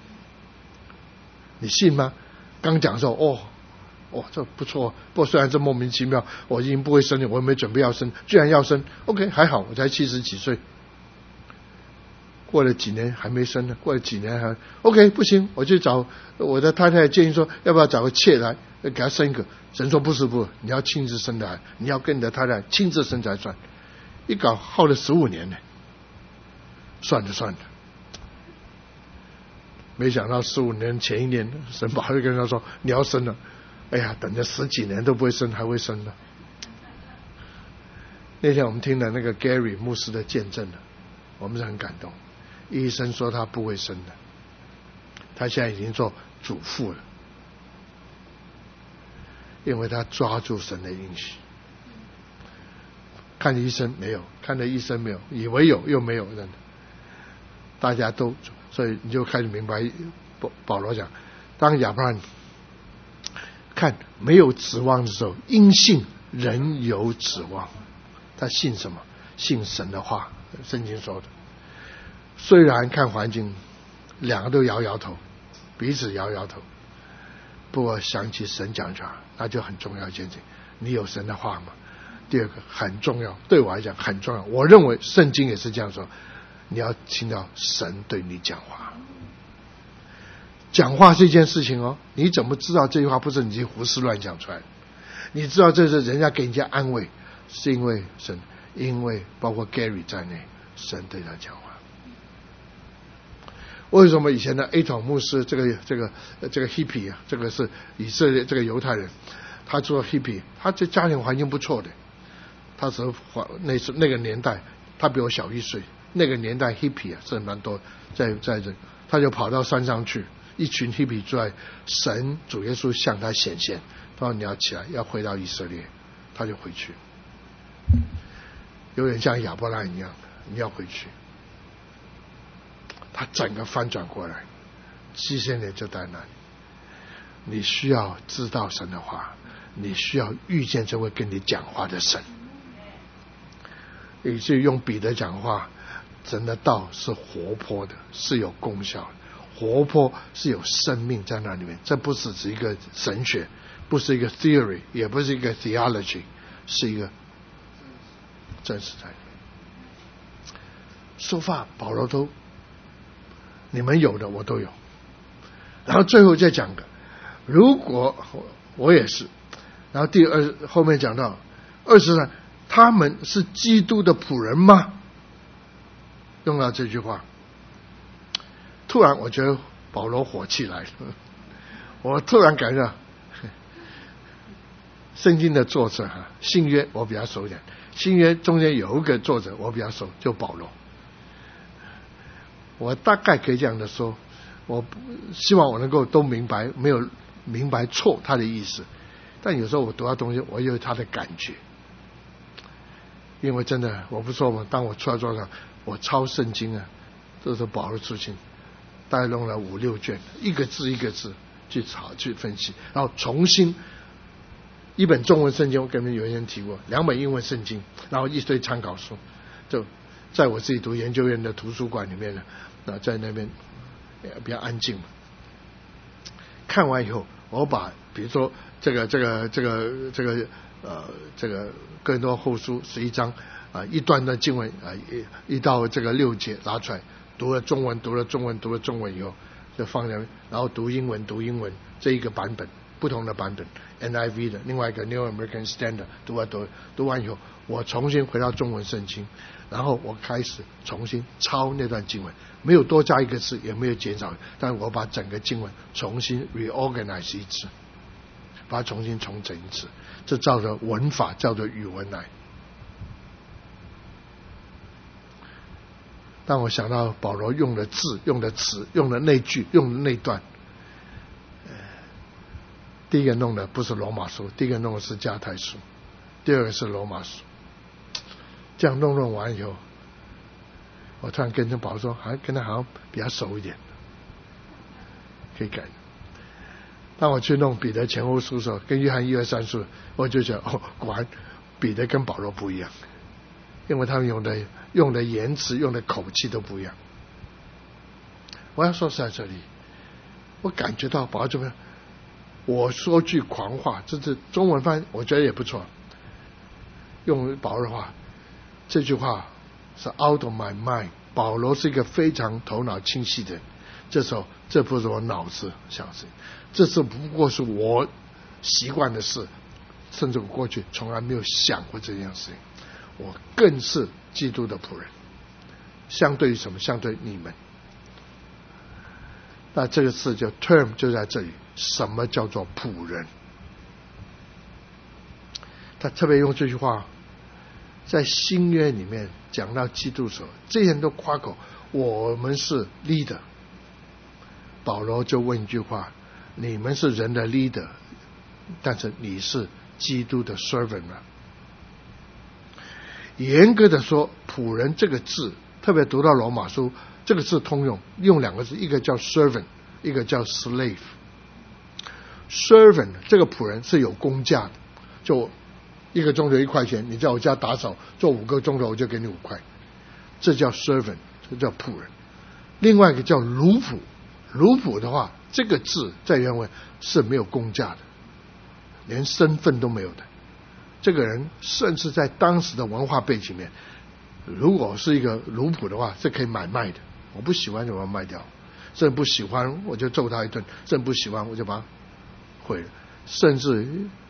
你信吗？刚讲说哦哦这不错，不过虽然这莫名其妙，我已经不会生了，我也没准备要生，居然要生 OK 还好，我才七十几岁，过了几年还没生呢，过了几年还 OK 不行，我去找我的太太建议说要不要找个妾来给他生一个。神说不是不，你要亲自生的孩，你要跟你的太太亲自生才算。一搞耗了十五年呢，算了算了。没想到十五年前一年，神宝就跟他说你要生了，哎呀，等了十几年都不会生，还会生了。那天我们听了那个 Gary 牧师的见证了，我们是很感动。医生说他不会生的，他现在已经做主妇了。 因为他抓住神的应许。看医生没有，看了医生没有，以为有又没有，真的，大家都，所以你就开始明白保保罗讲，当亚伯拉罕看没有指望的时候，因信仍有指望。他信什么？信神的话，圣经说的。虽然看环境，两个都摇摇头，彼此摇摇头，不过想起神讲的话，那就很重要一件事情。你有神的话吗？第二个很重要，对我来讲很重要。我认为圣经也是这样说，你要听到神对你讲话。讲话是一件事情哦，你怎么知道这句话不是你自己胡思乱想出来的？你知道这是人家给人家安慰，是因为神，因为包括 Gary 在内，神对他讲话。为什么以前的 A 统牧师这个这个这个 hippie 啊，这个是以色列这个犹太人，他做 hippie， 他这家庭环境不错的。他是那是那个年代，他比我小一岁。那个年代 hippie 啊是蛮多，在在这，他就跑到山上去，一群 hippie 住在神主耶稣向他显现，他说你要起来，要回到以色列，他就回去。有点像亚伯拉罕一样，你要回去。他整个翻转过来，七千年就在那里。你需要知道神的话，你需要遇见这位跟你讲话的神。以至于用彼得讲话，神的道是活泼的，是有功效的，活泼是有生命在那里面。这不是指一个神学，不是一个 theory， 也不是一个 theology， 是一个真实在里面。说法保罗都你们有的我都有，然后最后再讲个，如果我也是，然后第二后面讲到二十三。他们是基督的仆人吗？用到这句话，突然我觉得保罗火气来了。我突然感觉到，圣经的作者哈，新约我比较熟一点，新约中间有一个作者我比较熟，就保罗。我大概可以这样的说，我希望我能够都明白，没有明白错他的意思，但有时候我读到东西，我有他的感觉。因为真的，我不说嘛，当我出来桌上，我抄圣经啊，这是保罗书信，大概弄了五六卷，一个字一个字去查去分析，然后重新一本中文圣经，我跟你们有人提过，两本英文圣经，然后一堆参考书，就在我自己读研究院的图书馆里面呢，啊，在那边比较安静嘛。看完以后，我把比如说这个这个这个这个。呃，这个哥林多后书十一章啊、呃，一段的经文啊、呃，一一到这个六节拿出来，读了中文，读了中文，读了中文以后，就放在，然后读英文，读英文这一个版本，不同的版本 N I V 的，另外一个 New American Standard， 读完读读完以后，我重新回到中文圣经，然后我开始重新抄那段经文，没有多加一个字，也没有减少，但我把整个经文重新 reorganize 一次。把它重新重整一次，这照着文法，照着语文来。当我想到保罗用的字、用的词、用的那句、用的那段，呃、第一个弄的不是罗马书，第一个弄的是加太书，第二个是罗马书。这样弄弄完以后，我突然跟着保罗说，还跟他好像比较熟一点，可以改。当我去弄彼得前后书的时候，跟约翰一二三书，我就觉得哦，果然彼得跟保罗不一样，因为他们用的用的言辞、用的口气都不一样。我要说是在这里，我感觉到保罗怎么样？我说句狂话，这是中文翻，我觉得也不错。用保罗的话，这句话是 out of my mind。保罗是一个非常头脑清晰的人，这时候这不是我脑子想的事情。这是不过是我习惯的事，甚至我过去从来没有想过这件事情。我更是基督的仆人，相对于什么？相对于你们。那这个字就 term 就在这里，什么叫做仆人？他特别用这句话，在新约里面讲到基督的时候，这些人都夸口，我们是 leader。保罗就问一句话。你们是人的 leader， 但是你是基督的 servant 吗？严格的说，仆人这个字，特别读到罗马书，这个字通用，用两个字，一个叫 servant， 一个叫 slave。 servant 这个仆人是有工价的，就一个钟头一块钱，你在我家打扫做五个钟头我就给你五块，这叫 servant， 这叫仆人。另外一个叫奴仆，奴仆的话，这个字在原文是没有工价的，连身份都没有的。这个人甚至在当时的文化背景里面，如果是一个奴仆的话是可以买卖的，我不喜欢就把它卖掉，甚至不喜欢我就揍他一顿，甚至不喜欢我就把他毁了。甚至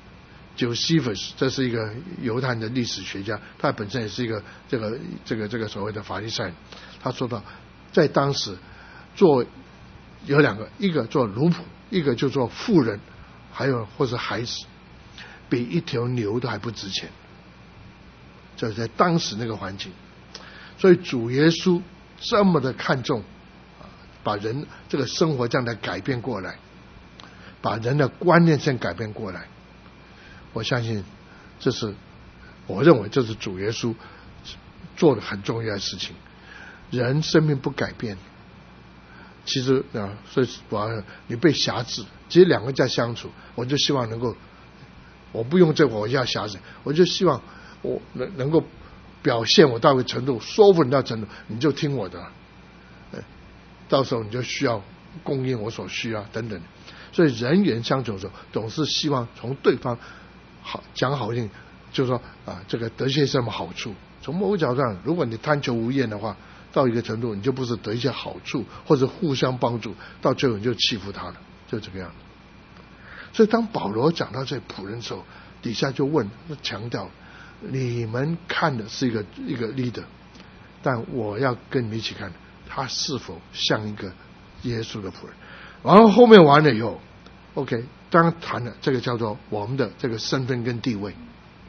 Josephus， 这是一个犹太的历史学家，他本身也是一个这个这个这个所谓的法利赛人。他说到，在当时做有两个，一个做奴仆，一个就做妇人，还有或是孩子，比一条牛都还不值钱。这在当时那个环境，所以主耶稣这么的看重，把人这个生活这样的改变过来，把人的观念先改变过来。我相信这是我认为这是主耶稣做的很重要的事情。人生命不改变，其实啊，所以我你被辖制，其实两个在相处，我就希望能够，我不用这个我要辖制，我就希望我能能够表现我到一个程度，说服你到程度，你就听我的，到时候你就需要供应我所需要等等。所以人与人相处的时候，总是希望从对方好讲好听，就是说啊，这个得些什么好处。从某个角度上，如果你贪求无厌的话，到一个程度，你就不是得一些好处，或者互相帮助，到最后你就欺负他了，就这个样子。所以当保罗讲到这仆人的时候，底下就问强调，你们看的是一个一个 leader， 但我要跟你们一起看，他是否像一个耶稣的仆人。然后后面完了以后 OK， 当然谈了这个叫做我们的这个身份跟地位，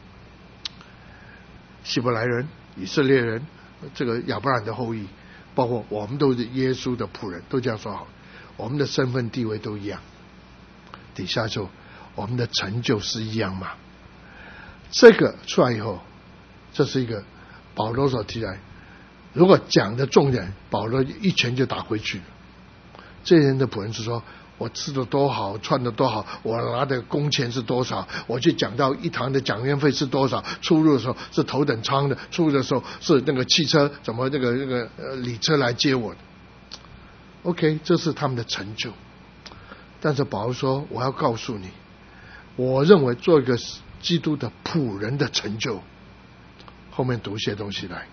希伯来人、以色列人，这个亚伯兰的后裔，包括我们都是耶稣的仆人，都这样说好，我们的身份地位都一样。底下说我们的成就是一样嘛。这个出来以后，这是一个保罗所提来，如果讲的重点，保罗一拳就打回去。这些人的仆人是说，我吃的多好，穿的多好，我拿的工钱是多少，我去讲到一堂的讲员费是多少，出入的时候是头等舱的，出入的时候是那个汽车怎么那个那个呃礼车来接我的。OK， 这是他们的成就。但是保罗说，我要告诉你，我认为做一个基督的仆人的成就，后面读些东西来，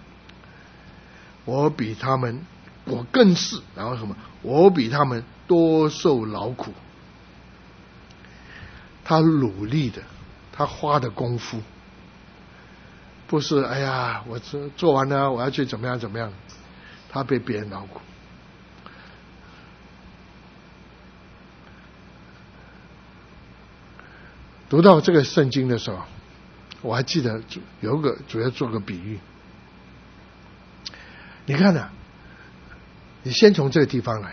我比他们，我更是，然后什么？我比他们多受劳苦。他努力的，他花的功夫，不是哎呀，我做做完了，我要去怎么样怎么样，他被别人劳苦。读到这个圣经的时候，我还记得有个主要做个比喻。你看啊，你先从这个地方来，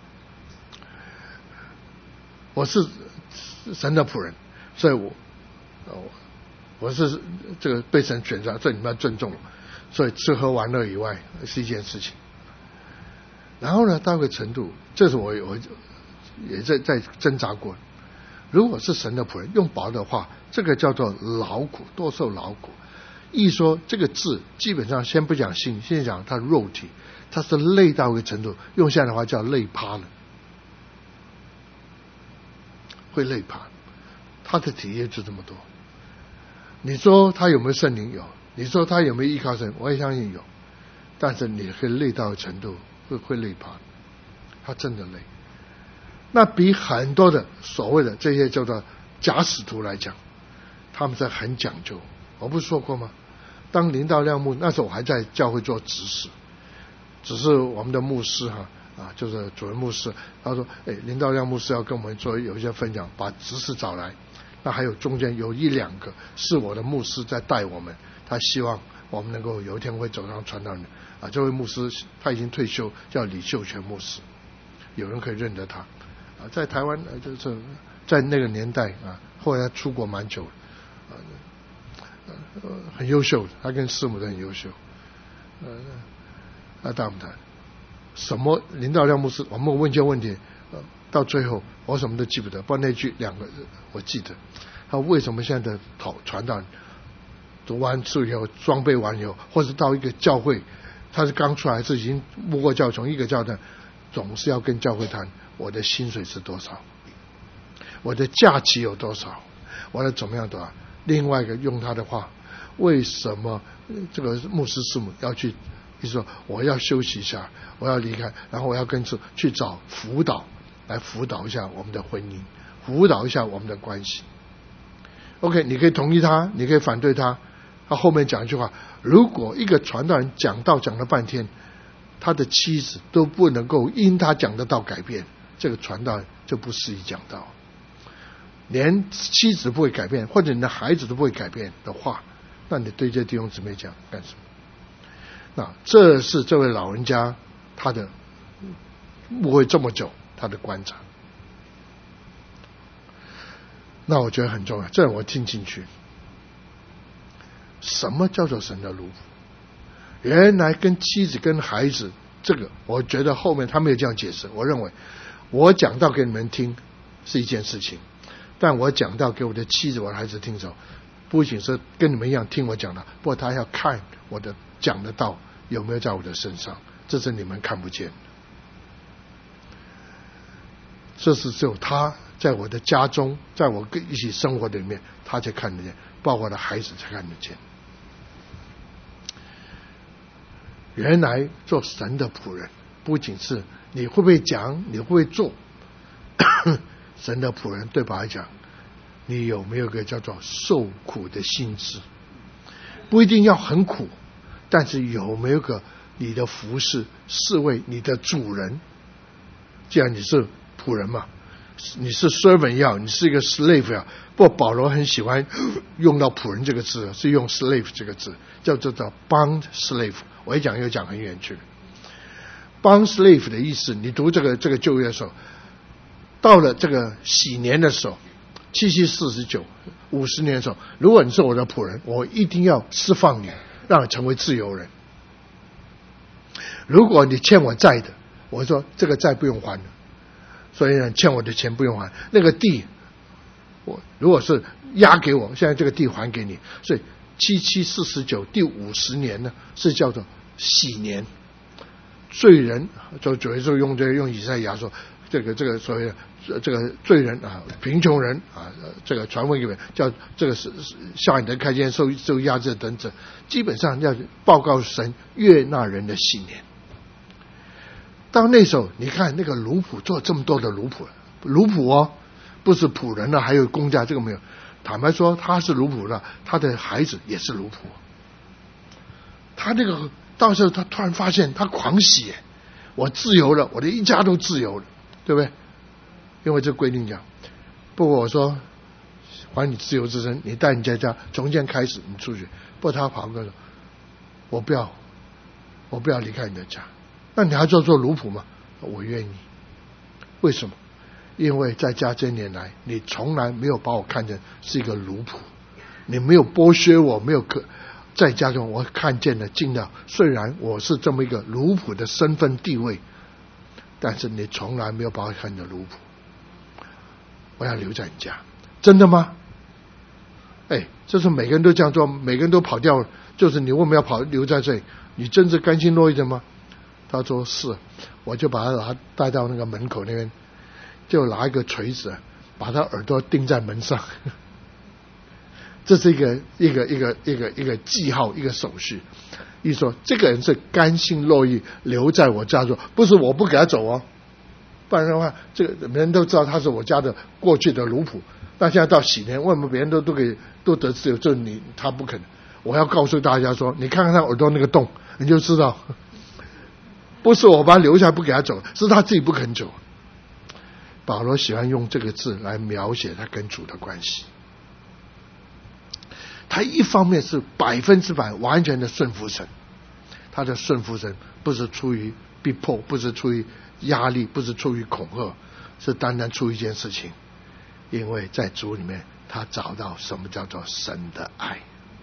我是神的仆人，所以我我是这个被神选上，所以你们要尊重我。所以吃喝玩乐以外是一件事情。然后呢，到个程度，这是我我也在在挣扎过。如果是神的仆人，用保罗的话，这个叫做劳苦，多受劳苦。一说这个字，基本上先不讲心，先讲他肉体，他是累到一个程度，用现在的话叫累趴了，会累趴。他的体验就这么多。你说他有没有圣灵？有。你说他有没有依靠神？我也相信有。但是你会累到程度，会会累趴，他真的累。那比很多的所谓的这些叫做假使徒来讲，他们是很讲究。我不是说过吗？当林道亮牧那时候我还在教会做执事，只是我们的牧师哈啊，就是主任牧师，他说：“哎，林道亮牧师要跟我们做有一些分享，把执事找来。那还有中间有一两个是我的牧师在带我们，他希望我们能够有一天会走上传道人啊。这位牧师他已经退休，叫李秀全牧师，有人可以认得他。” 啊，在台湾呃就是在那个年代啊，后来出国蛮久啊，呃很优秀，他跟师母都很优秀。呃，那大不谈什么林道亮牧师，我们问一些问题，呃，到最后我什么都记不得，不过那句两个我记得，他为什么现在的讨传道读完书以后，装备完以后，或者到一个教会，他是刚出来，是已经摸过教，从一个教团，总是要跟教会谈我的薪水是多少，我的假期有多少，我的怎么样多少。另外一个用他的话，为什么这个牧师师母要去？你说我要休息一下，我要离开，然后我要跟去去找辅导，来辅导一下我们的婚姻，辅导一下我们的关系。OK， 你可以同意他，你可以反对他。他后面讲一句话：如果一个传道人讲道讲了半天，他的妻子都不能够因他讲的道改变，这个传道人就不适宜讲道。连妻子不会改变，或者你的孩子都不会改变的话，那你对这弟兄姊妹讲干什么？那这是这位老人家他的误会这么久他的观察。那我觉得很重要，这我听进去。什么叫做神的奴仆？原来跟妻子跟孩子，这个我觉得后面他没有这样解释。我认为我讲道给你们听是一件事情，但我讲道给我的妻子我的孩子听的时候，不仅是跟你们一样听我讲的，不过他要看我的讲的道有没有在我的身上，这是你们看不见的。这是只有他在我的家中，在我跟一起生活的里面，他才看得见，包括我的孩子才看得见。原来做神的仆人，不仅是你会不会讲，你会不会做，神的仆人对我来讲，你有没有个叫做受苦的心智？不一定要很苦，但是有没有个你的服侍是为你的主人？既然你是仆人嘛，你是 servant 要，你是一个 slave 要。不过保罗很喜欢用到仆人这个字，是用 slave 这个字，叫做叫 bond slave。我一讲又讲很远去了。bond slave 的意思，你读这个这个旧约的时候，到了这个禧年的时候，七七四十九五十年的时候，如果你是我的仆人，我一定要释放你，让你成为自由人。如果你欠我债的，我说这个债不用还了，所以呢，欠我的钱不用还。那个地，我如果是押给我，现在这个地还给你。所以七七四十九第五十年呢，是叫做禧年。罪人就主要就用这用以赛亚说，这个这个所谓的这个罪人啊，贫穷人啊，这个传闻里面叫这个是下你的开间受受压制等等，基本上要报告神悦纳人的禧年。到那时候，你看那个奴仆做这么多的奴仆，奴仆哦，不是仆人了，还有公家，这个没有。坦白说，他是奴仆了，他的孩子也是奴仆。他那个到时候，他突然发现他狂喜，我自由了，我的一家都自由了，对不对？因为这规定讲，不过我说还你自由之身，你带你家家从今天开始你出去。不过他跑过来说，我不要，我不要离开你的家。那你还做做奴仆吗？我愿意。为什么？因为在家这年来，你从来没有把我看成是一个奴仆，你没有剥削我，没有可在家中我看见了尽量。虽然我是这么一个奴仆的身份地位，但是你从来没有把我看成奴仆。我要留在你家，真的吗？哎，这是每个人都这样做，每个人都跑掉了，就是你为什么要跑留在这里？你真是甘心乐意的吗？他说是，我就把他带到那个门口那边，就拿一个锤子把他耳朵钉在门上。这是一个一个一个一个一个记号，一个手续。一说这个人是甘心乐意留在我家中，不是我不给他走哦，不然的话，这个人都知道他是我家的过去的奴仆。那现在到禧年，为什么别人都都给都得自由，就你他不肯？我要告诉大家说，你看看他耳朵那个洞，你就知道。不是我把他留下不给他走，是他自己不肯走。保罗喜欢用这个字来描写他跟主的关系。他一方面是百分之百完全的顺服神，他的顺服神不是出于逼迫，不是出于压力，不是出于恐吓， 是单单出一件事情，因为在主里面他找到什么叫做神的爱。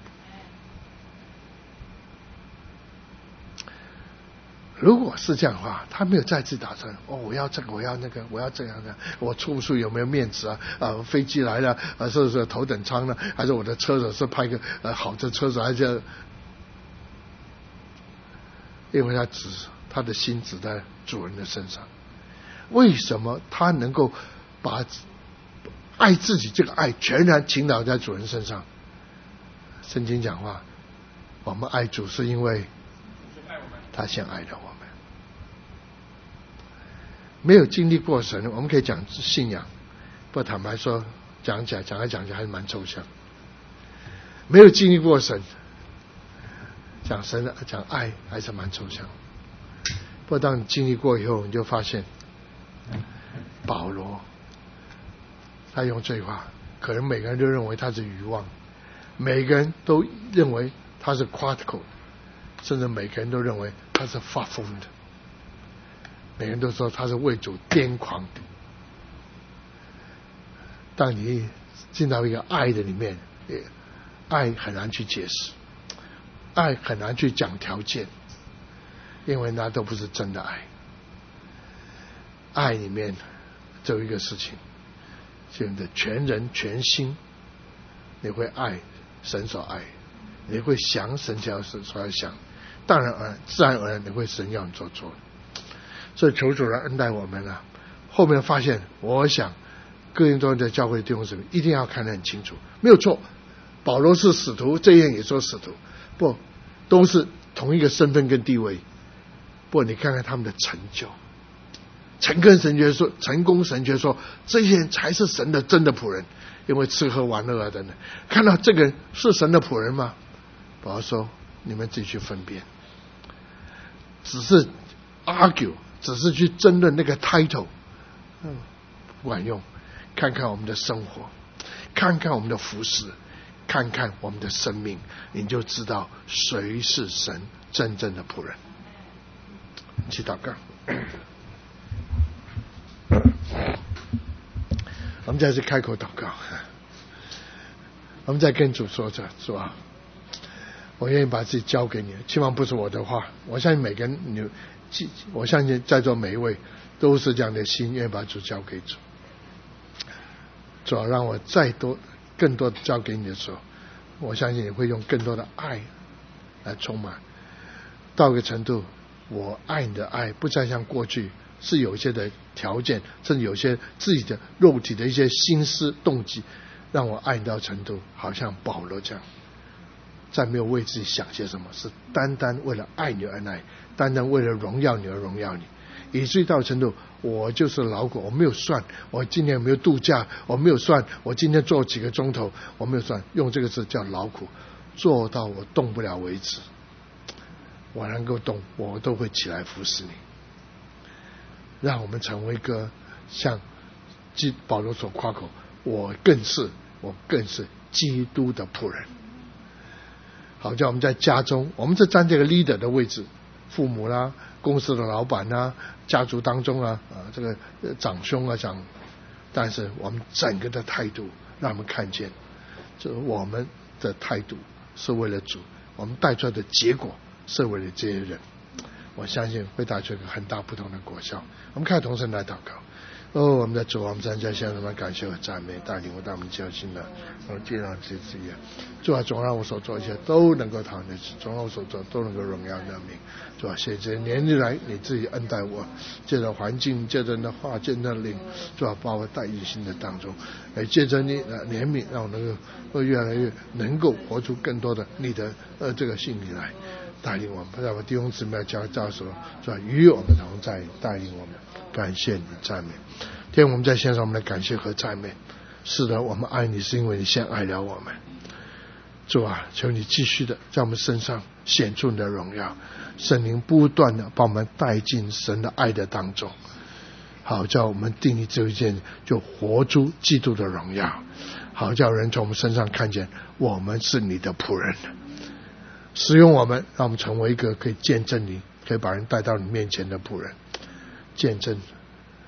如果是这样的话，他没有再次打算哦，我要这个，我要那个，我要这样的，我出不出有没有面子啊？呃，飞机来了，呃，是不是头等舱呢？还是我的车子是派个呃好的车子，还是？因为他只他的心只在主人的身上。为什么他能够把爱自己这个爱全然倾倒在主人身上？圣经讲话，我们爱主是因为他先爱了我们。没有经历过神，我们可以讲信仰，不过坦白说，讲起来讲来讲去还是蛮抽象。没有经历过神，讲神讲爱还是蛮抽象。不过当你经历过以后，你就发现保罗他用这句话，可能每个人都认为他是愚妄，每个人都认为他是夸口，甚至每个人都认为他是发疯的，每个人都说他是为主癫狂的。当你进到一个爱的里面，爱很难去解释，爱很难去讲条件，因为那都不是真的爱。爱里面只有一个事情，就是你的全人全心，你会爱神所爱，你会想神所要想，当然而然自然而然你会神要你做做。所以求主来恩待我们啊！后面发现，我想哥林多人的教会弟兄姊妹一定要看得很清楚，没有错。保罗是使徒，这样也说使徒，不都是同一个身份跟地位。不过你看看他们的成就，成功神学说，成功神学说，这些人才是神的真的仆人，因为吃喝玩乐啊等等。看到这个人是神的仆人吗？保罗说，你们自己去分辨，只是 argue， 只是去争论那个 title， 嗯，不管用。看看我们的生活，看看我们的服饰，看看我们的生命，你就知道谁是神真正的仆人。去祷告。我们再次开口祷告，我们再跟主说着，主啊，我愿意把自己交给你，希望不是我的话，我相信每个人，你，我相信在座每一位都是这样的心，愿意把主交给主。主要让我再多更多的交给你的时候，我相信你会用更多的爱来充满，到一个程度，我爱你的爱不再像过去是有一些的条件，甚至有些自己的肉体的一些心思动机，让我爱你到程度好像保罗这样，再没有为自己想些什么，是单单为了爱你而爱，单单为了荣耀你而荣耀你，以至于到程度，我就是劳苦，我没有算我今天有没有度假，我没有算我今天做几个钟头，我没有算，用这个字叫劳苦，做到我动不了为止，我能够动，我都会起来服侍你。让我们成为一个像保罗所夸口，我更是我更是基督的仆人。好，叫我们在家中，我们是站这个 leader 的位置，父母啦，公司的老板啦，家族当中啊，啊这个长兄啊长，但是我们整个的态度，让我们看见，这我们的态度是为了主，我们带出来的结果是为了这些人，我相信会带出一个很大不同的果效。我们看同声来祷告。哦，我们的主，我们站在向你们感谢和赞美，带领我到我们交心的，我接让这次也，主啊，总让我所做一切都能够讨你的，总让我所做都能够荣耀你的名。主啊，谢谢这些年以来你自己恩待我，借着环境，借着你的话，借着灵，主啊，把我带进新的当中，哎，借着你的怜悯，让我能够越来越能够活出更多的你的呃这个信理来。带领我们，让我弟兄姊妹教教说，是吧？与我们同在，带领我们，感谢你，赞美。今天我们在线上，我们的感谢和赞美。是的，我们爱你，是因为你先爱了我们。主啊，求你继续的在我们身上显出你的荣耀，圣灵不断的把我们带进神的爱的当中。好，叫我们定义这一件，就活出基督的荣耀。好，叫人从我们身上看见，我们是你的仆人。使用我们，让我们成为一个可以见证你，可以把人带到你面前的仆人，见证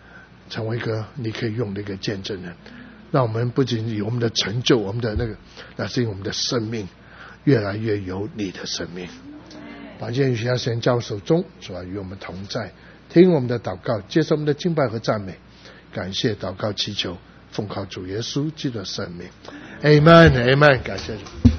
成为一个你可以用的一个见证人。让我们不仅有我们的成就，我们的那个，那是因为我们的生命越来越有你的生命。把今天许下神交手中，主啊，与我们同在，听我们的祷告，接受我们的敬拜和赞美，感谢祷告祈求，奉靠主耶稣基督的圣名 ，Amen，Amen， 感谢主。